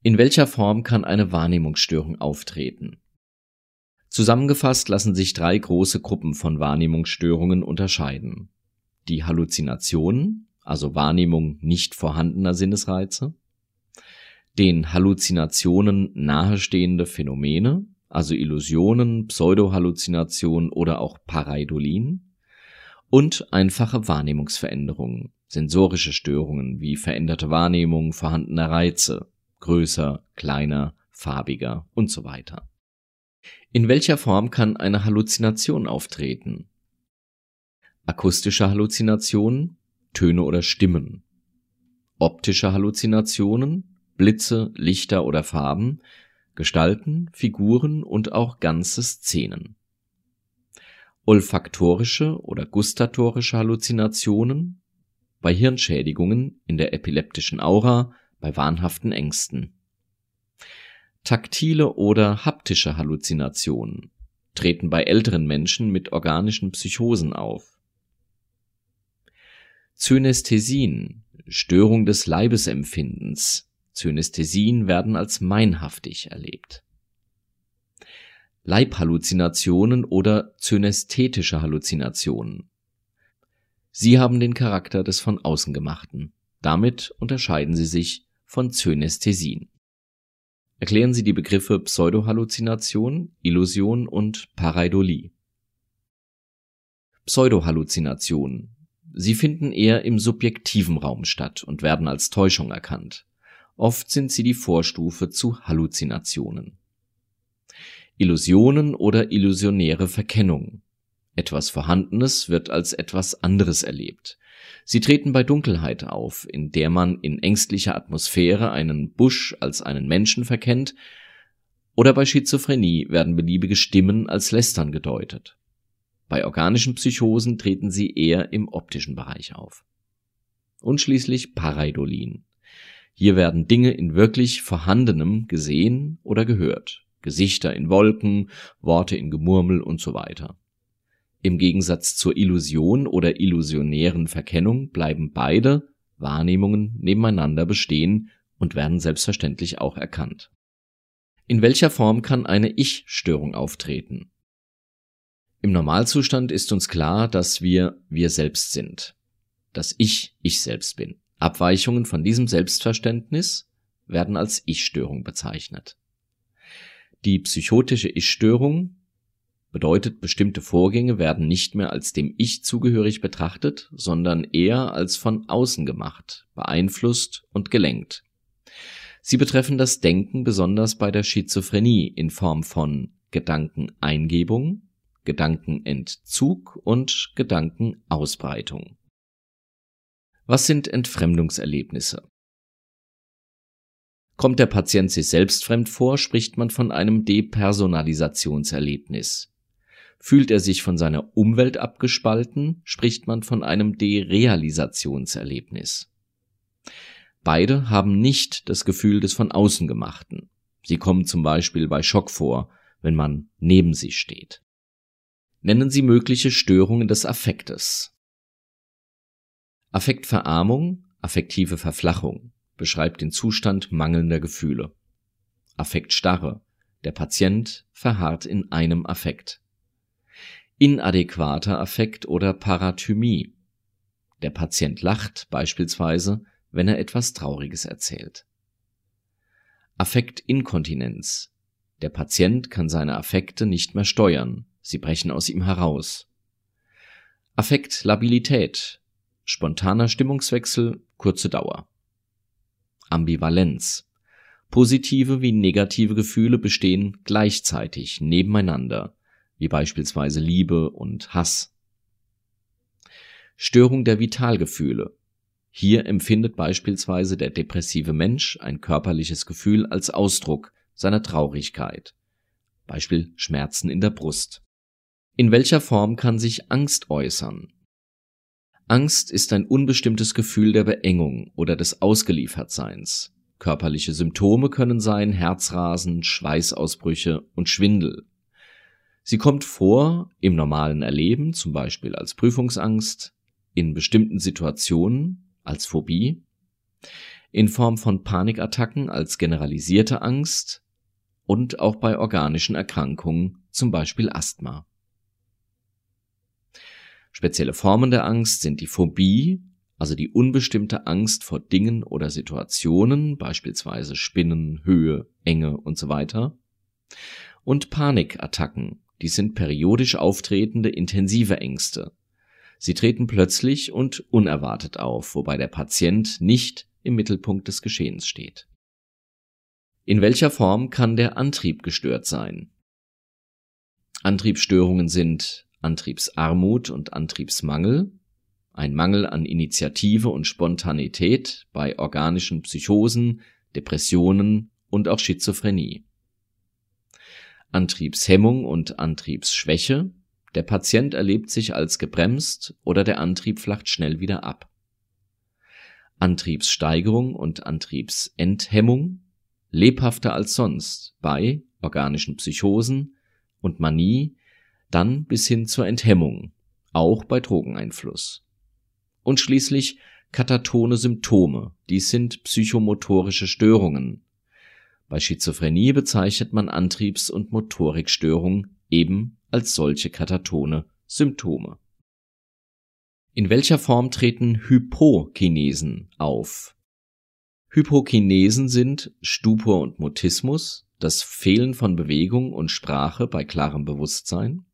In welcher Form kann eine Wahrnehmungsstörung auftreten? Zusammengefasst lassen sich 3 große Gruppen von Wahrnehmungsstörungen unterscheiden. Die Halluzinationen, also Wahrnehmung nicht vorhandener Sinnesreize, den Halluzinationen nahestehende Phänomene, also Illusionen, Pseudohalluzinationen oder auch Pareidolien, und einfache Wahrnehmungsveränderungen, sensorische Störungen wie veränderte Wahrnehmung vorhandener Reize, größer, kleiner, farbiger und so weiter. In welcher Form kann eine Halluzination auftreten? Akustische Halluzinationen, Töne oder Stimmen. Optische Halluzinationen, Blitze, Lichter oder Farben, Gestalten, Figuren und auch ganze Szenen. Olfaktorische oder gustatorische Halluzinationen, bei Hirnschädigungen, in der epileptischen Aura, bei wahnhaften Ängsten. Taktile oder haptische Halluzinationen treten bei älteren Menschen mit organischen Psychosen auf. Zynästhesien, Störung des Leibesempfindens. Zynästhesien werden als meinhaftig erlebt. Leibhalluzinationen oder zynästhetische Halluzinationen. Sie haben den Charakter des von außen Gemachten. Damit unterscheiden sie sich von Zynästhesien. Erklären Sie die Begriffe Pseudohalluzination, Illusion und Pareidolie. Pseudohalluzinationen. Sie finden eher im subjektiven Raum statt und werden als Täuschung erkannt. Oft sind sie die Vorstufe zu Halluzinationen. Illusionen oder illusionäre Verkennung. Etwas Vorhandenes wird als etwas anderes erlebt. Sie treten bei Dunkelheit auf, in der man in ängstlicher Atmosphäre einen Busch als einen Menschen verkennt, oder bei Schizophrenie werden beliebige Stimmen als Lästern gedeutet. Bei organischen Psychosen treten sie eher im optischen Bereich auf. Und schließlich Pareidolien. Hier werden Dinge in wirklich Vorhandenem gesehen oder gehört. Gesichter in Wolken, Worte in Gemurmel und so weiter. Im Gegensatz zur Illusion oder illusionären Verkennung bleiben beide Wahrnehmungen nebeneinander bestehen und werden selbstverständlich auch erkannt. In welcher Form kann eine Ich-Störung auftreten? Im Normalzustand ist uns klar, dass wir selbst sind, dass ich selbst bin. Abweichungen von diesem Selbstverständnis werden als Ich-Störung bezeichnet. Die psychotische Ich-Störung bedeutet, bestimmte Vorgänge werden nicht mehr als dem Ich zugehörig betrachtet, sondern eher als von außen gemacht, beeinflusst und gelenkt. Sie betreffen das Denken besonders bei der Schizophrenie in Form von Gedankeneingebung, Gedankenentzug und Gedankenausbreitung. Was sind Entfremdungserlebnisse? Kommt der Patient sich selbst fremd vor, spricht man von einem Depersonalisationserlebnis. Fühlt er sich von seiner Umwelt abgespalten, spricht man von einem Derealisationserlebnis. Beide haben nicht das Gefühl des von außen Gemachten. Sie kommen zum Beispiel bei Schock vor, wenn man neben sie steht. Nennen Sie mögliche Störungen des Affektes. Affektverarmung, affektive Verflachung, beschreibt den Zustand mangelnder Gefühle. Affektstarre, der Patient verharrt in einem Affekt. Inadäquater Affekt oder Parathymie. Der Patient lacht beispielsweise, wenn er etwas Trauriges erzählt. Affektinkontinenz. Der Patient kann seine Affekte nicht mehr steuern, sie brechen aus ihm heraus. Affektlabilität. Spontaner Stimmungswechsel, kurze Dauer. Ambivalenz. Positive wie negative Gefühle bestehen gleichzeitig nebeneinander, wie beispielsweise Liebe und Hass. Störung der Vitalgefühle. Hier empfindet beispielsweise der depressive Mensch ein körperliches Gefühl als Ausdruck seiner Traurigkeit. Beispiel Schmerzen in der Brust. In welcher Form kann sich Angst äußern? Angst ist ein unbestimmtes Gefühl der Beengung oder des Ausgeliefertseins. Körperliche Symptome können sein Herzrasen, Schweißausbrüche und Schwindel. Sie kommt vor im normalen Erleben, zum Beispiel als Prüfungsangst, in bestimmten Situationen als Phobie, in Form von Panikattacken als generalisierte Angst und auch bei organischen Erkrankungen, zum Beispiel Asthma. Spezielle Formen der Angst sind die Phobie, also die unbestimmte Angst vor Dingen oder Situationen, beispielsweise Spinnen, Höhe, Enge usw. Und Panikattacken, die sind periodisch auftretende intensive Ängste. Sie treten plötzlich und unerwartet auf, wobei der Patient nicht im Mittelpunkt des Geschehens steht. In welcher Form kann der Antrieb gestört sein? Antriebsstörungen sind Antriebsarmut und Antriebsmangel, ein Mangel an Initiative und Spontanität bei organischen Psychosen, Depressionen und auch Schizophrenie. Antriebshemmung und Antriebsschwäche, der Patient erlebt sich als gebremst oder der Antrieb flacht schnell wieder ab. Antriebssteigerung und Antriebsenthemmung, lebhafter als sonst bei organischen Psychosen und Manie, dann bis hin zur Enthemmung, auch bei Drogeneinfluss. Und schließlich katatone Symptome, dies sind psychomotorische Störungen. Bei Schizophrenie bezeichnet man Antriebs- und Motorikstörungen eben als solche katatone Symptome. In welcher Form treten Hypokinesen auf? Hypokinesen sind Stupor und Mutismus, das Fehlen von Bewegung und Sprache bei klarem Bewusstsein,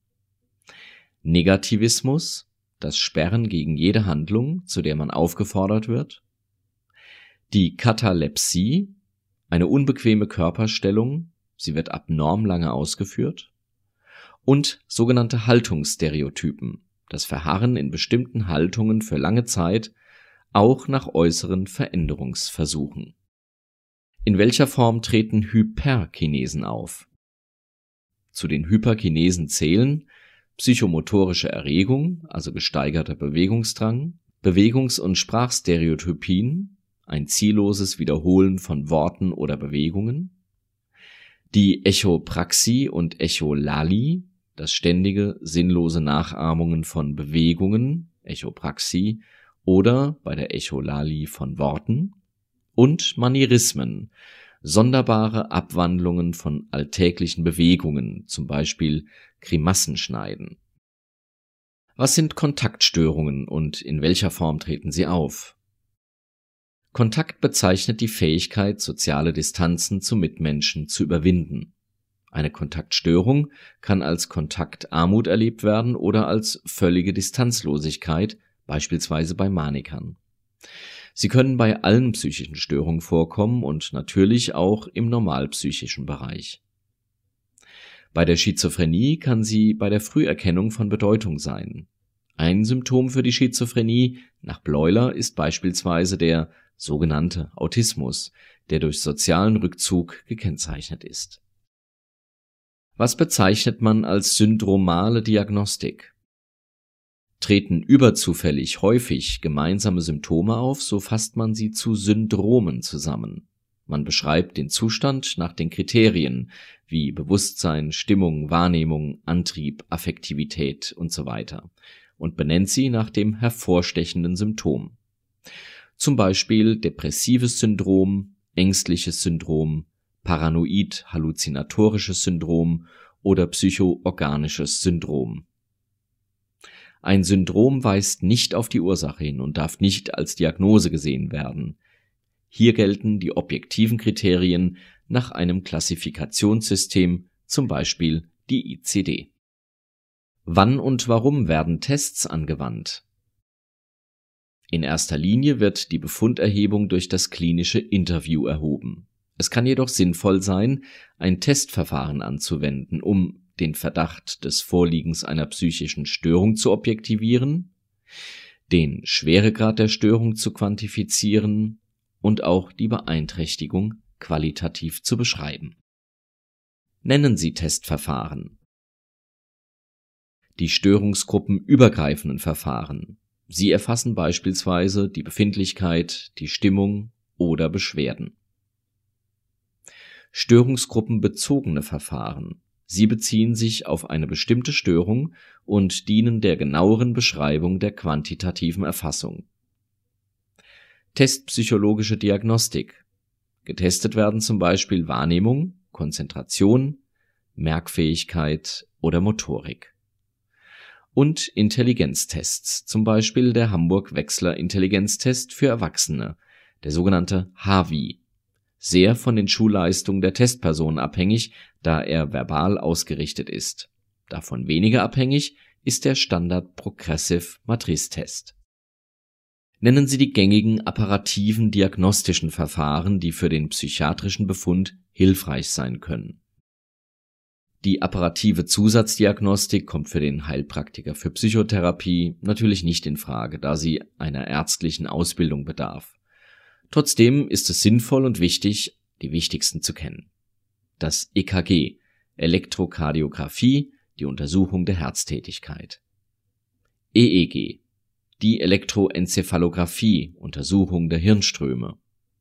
Negativismus, das Sperren gegen jede Handlung, zu der man aufgefordert wird, die Katalepsie, eine unbequeme Körperstellung, sie wird abnorm lange ausgeführt, und sogenannte Haltungsstereotypen, das Verharren in bestimmten Haltungen für lange Zeit, auch nach äußeren Veränderungsversuchen. In welcher Form treten Hyperkinesen auf? Zu den Hyperkinesen zählen psychomotorische Erregung, also gesteigerter Bewegungsdrang, Bewegungs- und Sprachstereotypien, ein zielloses Wiederholen von Worten oder Bewegungen, die Echopraxie und Echolalie, das ständige, sinnlose Nachahmungen von Bewegungen, Echopraxie, oder bei der Echolalie von Worten, und Manierismen, sonderbare Abwandlungen von alltäglichen Bewegungen, zum Beispiel Grimassenschneiden. Was sind Kontaktstörungen und in welcher Form treten sie auf? Kontakt bezeichnet die Fähigkeit, soziale Distanzen zu Mitmenschen zu überwinden. Eine Kontaktstörung kann als Kontaktarmut erlebt werden oder als völlige Distanzlosigkeit, beispielsweise bei Manikern. Sie können bei allen psychischen Störungen vorkommen und natürlich auch im normalpsychischen Bereich. Bei der Schizophrenie kann sie bei der Früherkennung von Bedeutung sein. Ein Symptom für die Schizophrenie nach Bleuler ist beispielsweise der sogenannte Autismus, der durch sozialen Rückzug gekennzeichnet ist. Was bezeichnet man als syndromale Diagnostik? Treten überzufällig häufig gemeinsame Symptome auf, so fasst man sie zu Syndromen zusammen. Man beschreibt den Zustand nach den Kriterien wie Bewusstsein, Stimmung, Wahrnehmung, Antrieb, Affektivität usw. und benennt sie nach dem hervorstechenden Symptom. Zum Beispiel depressives Syndrom, ängstliches Syndrom, paranoid-halluzinatorisches Syndrom oder psychoorganisches Syndrom. Ein Syndrom weist nicht auf die Ursache hin und darf nicht als Diagnose gesehen werden. Hier gelten die objektiven Kriterien nach einem Klassifikationssystem, zum Beispiel die ICD. Wann und warum werden Tests angewandt? In erster Linie wird die Befunderhebung durch das klinische Interview erhoben. Es kann jedoch sinnvoll sein, ein Testverfahren anzuwenden, um den Verdacht des Vorliegens einer psychischen Störung zu objektivieren, den Schweregrad der Störung zu quantifizieren und auch die Beeinträchtigung qualitativ zu beschreiben. Nennen Sie Testverfahren. Die störungsgruppenübergreifenden Verfahren. Sie erfassen beispielsweise die Befindlichkeit, die Stimmung oder Beschwerden. Störungsgruppenbezogene Verfahren. Sie beziehen sich auf eine bestimmte Störung und dienen der genaueren Beschreibung der quantitativen Erfassung. Testpsychologische Diagnostik. Getestet werden zum Beispiel Wahrnehmung, Konzentration, Merkfähigkeit oder Motorik. Und Intelligenztests, zum Beispiel der Hamburg-Wechsler-Intelligenztest für Erwachsene, der sogenannte HAVI, sehr von den Schulleistungen der Testperson abhängig, da er verbal ausgerichtet ist. Davon weniger abhängig ist der Standard Progressive Matrice Test. Nennen Sie die gängigen apparativen diagnostischen Verfahren, die für den psychiatrischen Befund hilfreich sein können. Die apparative Zusatzdiagnostik kommt für den Heilpraktiker für Psychotherapie natürlich nicht in Frage, da sie einer ärztlichen Ausbildung bedarf. Trotzdem ist es sinnvoll und wichtig, die wichtigsten zu kennen. Das EKG, Elektrokardiographie, die Untersuchung der Herztätigkeit. EEG, die Elektroenzephalographie, Untersuchung der Hirnströme.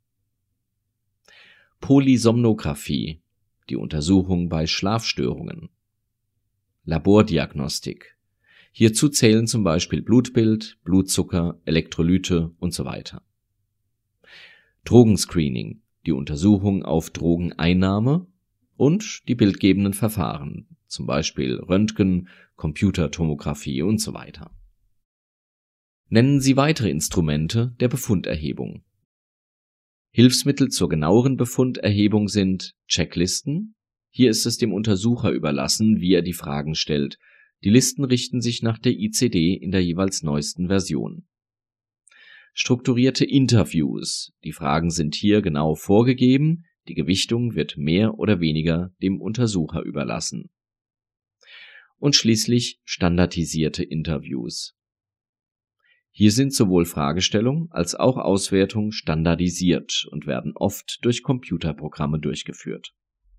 Polysomnographie, die Untersuchung bei Schlafstörungen. Labordiagnostik. Hierzu zählen zum Beispiel Blutbild, Blutzucker, Elektrolyte und so weiter. Drogenscreening, die Untersuchung auf Drogeneinnahme und die bildgebenden Verfahren, zum Beispiel Röntgen, Computertomographie und so weiter. Nennen Sie weitere Instrumente der Befunderhebung. Hilfsmittel zur genaueren Befunderhebung sind Checklisten. Hier ist es dem Untersucher überlassen, wie er die Fragen stellt. Die Listen richten sich nach der ICD in der jeweils neuesten Version. Strukturierte Interviews. Die Fragen sind hier genau vorgegeben. Die Gewichtung wird mehr oder weniger dem Untersucher überlassen. Und schließlich standardisierte Interviews. Hier sind sowohl Fragestellung als auch Auswertung standardisiert und werden oft durch Computerprogramme durchgeführt.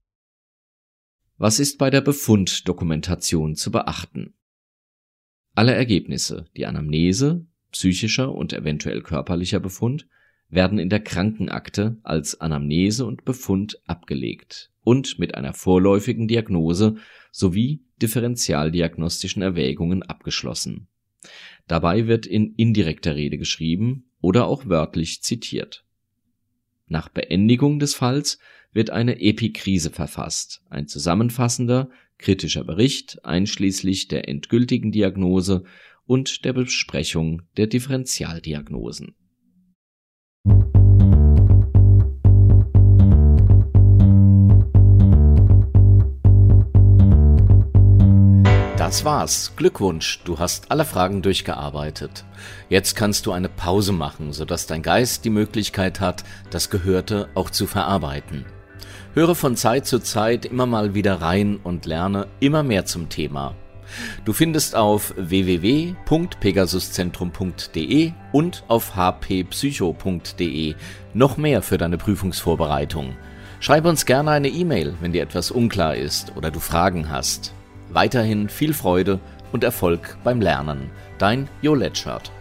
Was ist bei der Befunddokumentation zu beachten? Alle Ergebnisse, die Anamnese, psychischer und eventuell körperlicher Befund, werden in der Krankenakte als Anamnese und Befund abgelegt und mit einer vorläufigen Diagnose sowie differentialdiagnostischen Erwägungen abgeschlossen. Dabei wird in indirekter Rede geschrieben oder auch wörtlich zitiert. Nach Beendigung des Falls wird eine Epikrise verfasst, ein zusammenfassender, kritischer Bericht einschließlich der endgültigen Diagnose und der Besprechung der Differentialdiagnosen. Das war's. Glückwunsch, du hast alle Fragen durchgearbeitet. Jetzt kannst du eine Pause machen, sodass dein Geist die Möglichkeit hat, das Gehörte auch zu verarbeiten. Höre von Zeit zu Zeit immer mal wieder rein und lerne immer mehr zum Thema. Du findest auf www.pegasuszentrum.de und auf hppsycho.de noch mehr für deine Prüfungsvorbereitung. Schreib uns gerne eine E-Mail, wenn dir etwas unklar ist oder du Fragen hast. Weiterhin viel Freude und Erfolg beim Lernen. Dein Jo Letschert.